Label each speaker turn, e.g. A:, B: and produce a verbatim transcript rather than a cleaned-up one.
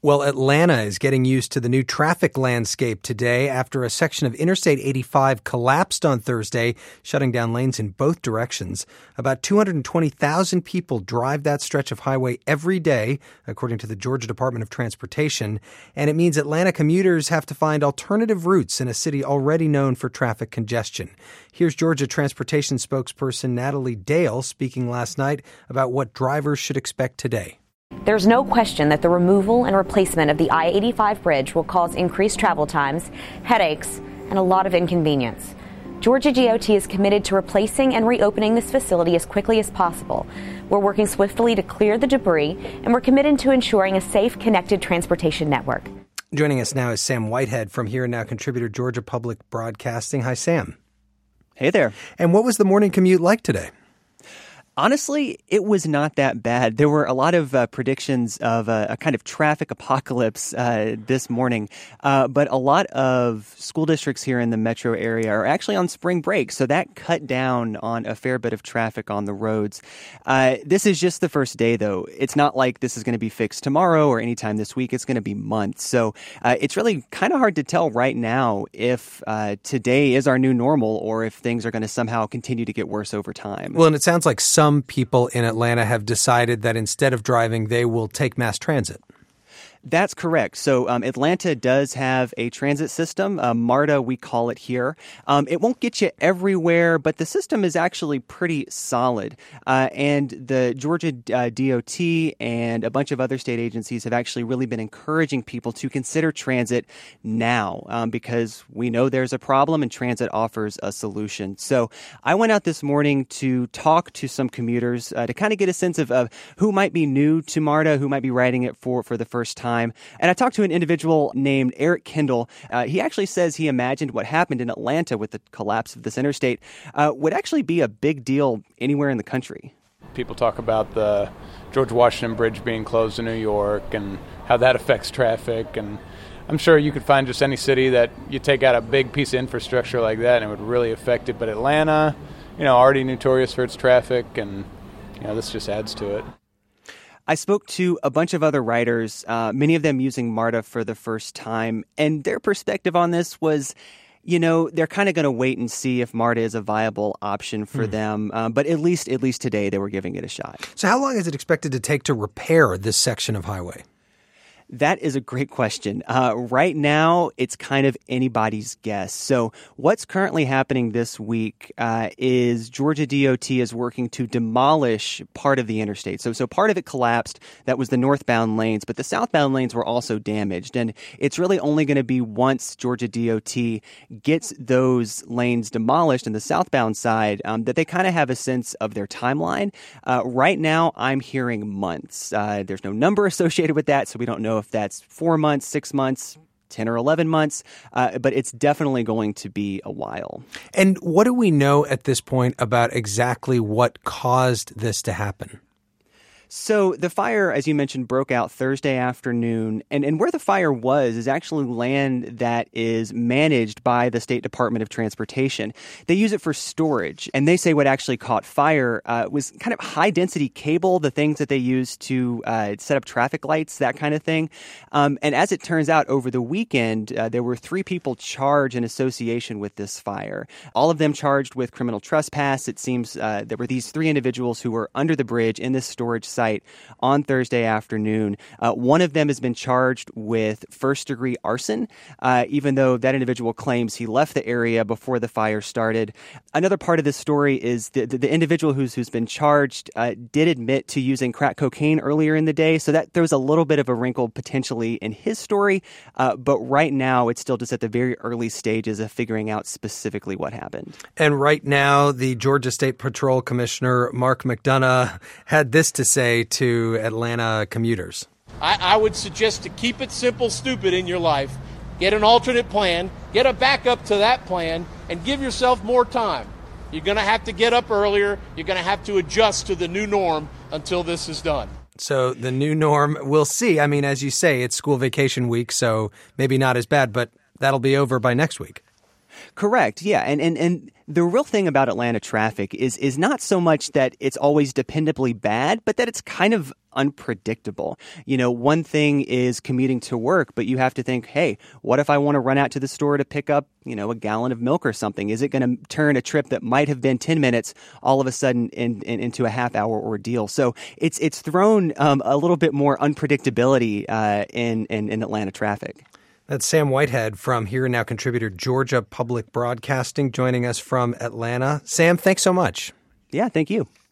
A: Well, Atlanta is getting used to the new traffic landscape today after a section of Interstate eighty-five collapsed on Thursday, shutting down lanes in both directions. About two hundred twenty thousand people drive that stretch of highway every day, according to the Georgia Department of Transportation. And it means Atlanta commuters have to find alternative routes in a city already known for traffic congestion. Here's Georgia Transportation spokesperson Natalie Dale speaking last night about what drivers should expect today.
B: There's no question that the removal and replacement of the I eighty-five bridge will cause increased travel times, headaches, and a lot of inconvenience. Georgia D O T is committed to replacing and reopening this facility as quickly as possible. We're working swiftly to clear the debris, and we're committed to ensuring a safe, connected transportation network.
A: Joining us now is Sam Whitehead from Here and Now contributor, Georgia Public Broadcasting. Hi, Sam.
C: Hey there.
A: And what was the morning commute like today?
C: Honestly, it was not that bad. There were a lot of uh, predictions of a, a kind of traffic apocalypse uh, this morning, uh, but a lot of school districts here in the metro area are actually on spring break, so that cut down on a fair bit of traffic on the roads. Uh, this is just the first day, though. It's not like this is going to be fixed tomorrow or anytime this week. It's going to be months, so uh, it's really kind of hard to tell right now if uh, today is our new normal or if things are going to somehow continue to get worse over time.
A: Well, and it sounds like some Some people in Atlanta have decided that instead of driving, they will take mass transit.
C: That's correct. So um, Atlanta does have a transit system, uh, MARTA, we call it here. Um, it won't get you everywhere, but the system is actually pretty solid. Uh, and the Georgia uh, D O T and a bunch of other state agencies have actually really been encouraging people to consider transit now um, because we know there's a problem and transit offers a solution. So I went out this morning to talk to some commuters uh, to kind of get a sense of, of who might be new to MARTA, who might be riding it for, for the first time. And I talked to an individual named Eric Kendall. Uh, he actually says he imagined what happened in Atlanta with the collapse of this interstate uh, would actually be a big deal anywhere in the country.
D: People talk about the George Washington Bridge being closed in New York and how that affects traffic. And I'm sure you could find just any city that you take out a big piece of infrastructure like that and it would really affect it. But Atlanta, you know, already notorious for its traffic, and, you know, this just adds to it.
C: I spoke to a bunch of other writers, uh, many of them using MARTA for the first time, and their perspective on this was, you know, they're kind of going to wait and see if MARTA is a viable option for mm. them. Um, but at least, at least today, they were giving it a shot.
A: So how long is it expected to take to repair this section of highway?
C: That is a great question. Uh, right now, it's kind of anybody's guess. So what's currently happening this week uh, is Georgia D O T is working to demolish part of the interstate. So, so part of it collapsed. That was the northbound lanes, but the southbound lanes were also damaged. And it's really only going to be once Georgia D O T gets those lanes demolished on the southbound side um, that they kind of have a sense of their timeline. Uh, right now, I'm hearing months. Uh, there's no number associated with that, so we don't know if that's four months, six months, ten or eleven months, uh, but it's definitely going to be a while.
A: And what do we know at this point about exactly what caused this to happen?
C: So the fire, as you mentioned, broke out Thursday afternoon, and, and where the fire was is actually land that is managed by the State Department of Transportation. They use it for storage, and they say what actually caught fire uh, was kind of high-density cable, the things that they use to uh, set up traffic lights, that kind of thing. Um, and as it turns out, over the weekend, uh, there were three people charged in association with this fire. All of them charged with criminal trespass. It seems uh, there were these three individuals who were under the bridge in this storage site on Thursday afternoon. Uh, one of them has been charged with first-degree arson, uh, even though that individual claims he left the area before the fire started. Another part of this story is the, the, the individual who's, who's been charged uh, did admit to using crack cocaine earlier in the day, so that throws a little bit of a wrinkle potentially in his story. Uh, but right now, it's still just at the very early stages of figuring out specifically what happened.
A: And right now, the Georgia State Patrol Commissioner, Mark McDonough, had this to say to Atlanta commuters.
E: I, I would suggest to keep it simple, stupid in your life. Get an alternate plan, get a backup to that plan, and give yourself more time. You're going to have to get up earlier. You're going to have to adjust to the new norm until this is done.
A: So the new norm, we'll see. I mean, as you say, it's school vacation week, so maybe not as bad, but that'll be over by next week.
C: Correct. Yeah. And, and, and the real thing about Atlanta traffic is, is not so much that it's always dependably bad, but that it's kind of unpredictable. You know, one thing is commuting to work, but you have to think, hey, what if I want to run out to the store to pick up, you know, a gallon of milk or something? Is it going to turn a trip that might have been ten minutes all of a sudden in, in, into a half hour ordeal? So it's it's thrown um, a little bit more unpredictability uh, in, in, in Atlanta traffic.
A: That's Sam Whitehead from Here and Now contributor Georgia Public Broadcasting joining us from Atlanta. Sam, thanks so much.
C: Yeah, thank you.